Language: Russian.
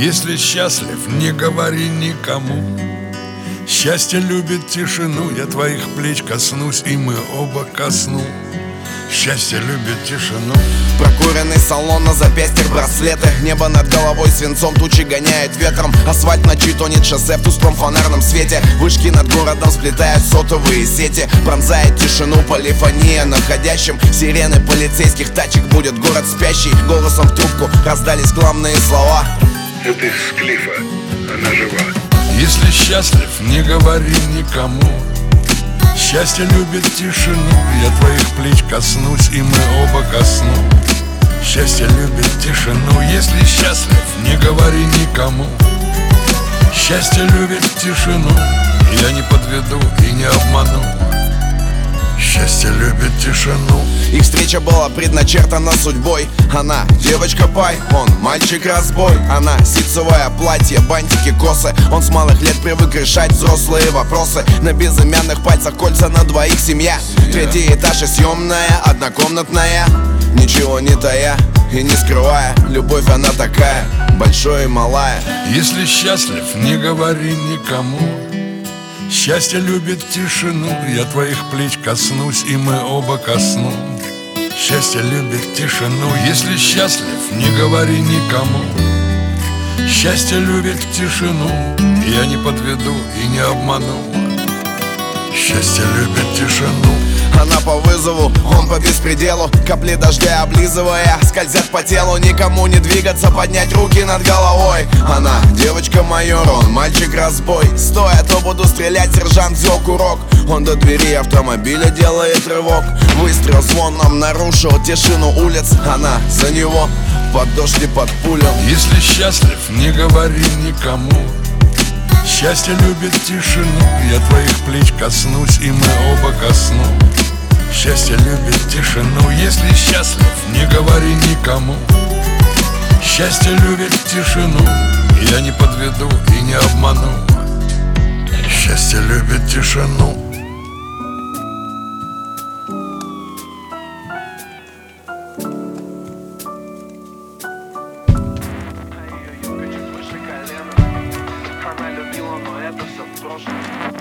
Если счастлив, не говори никому. Счастье любит тишину, я твоих плеч коснусь, и мы оба ко сну. Счастье любит тишину. Прокуренный салон, на запястьях браслеты. Небо над головой свинцом, тучи гоняет ветром. Асфальт ночи тонет, шоссе в тусклом фонарном свете. Вышки над городом сплетают сотовые сети. Пронзает тишину полифония находящим. Сирены полицейских тачек, будет город спящий. Голосом в трубку раздались главные слова. Это из Клифа, она жива. Если счастлив, не говори никому. Счастье любит тишину, я твоих плеч коснусь, и мы оба ко сну. Счастье любит тишину. Если счастлив, не говори никому. Счастье любит тишину, я не подведу и не обману. Счастье любит тишину. Их встреча была предначертана судьбой. Она девочка пай, он мальчик-разбой. Она ситцевое платье, бантики, косы. Он с малых лет привык решать взрослые вопросы. На безымянных пальцах кольца, на двоих семья. Третий этаж и съемная, однокомнатная. Ничего не тая и не скрывая, любовь она такая, большая и малая. Если счастлив, не говори никому. Счастье любит тишину, я твоих плеч коснусь, и мы оба ко сну. Счастье любит тишину. Если счастлив, не говори никому. Счастье любит тишину, я не подведу и не обману. Счастье любит тишину. Она по вызову, он по беспределу. Капли дождя облизывая, скользят по телу. Никому не двигаться, поднять руки над головой. Она девочка-майор, он мальчик-разбой. Стоя, то буду стрелять, сержант взял курок. Он до двери автомобиля делает рывок. Выстрел звоном нарушил тишину улиц. Она за него, под дождь и под пулю. Если счастлив, не говори никому. Счастье любит тишину, я твоих плеч коснусь, и мы оба ко сну. Счастье любит тишину. Если счастлив, не говори никому. Счастье любит тишину, я не подведу и не обману. Счастье любит тишину. Она любила, но это все в прошлом.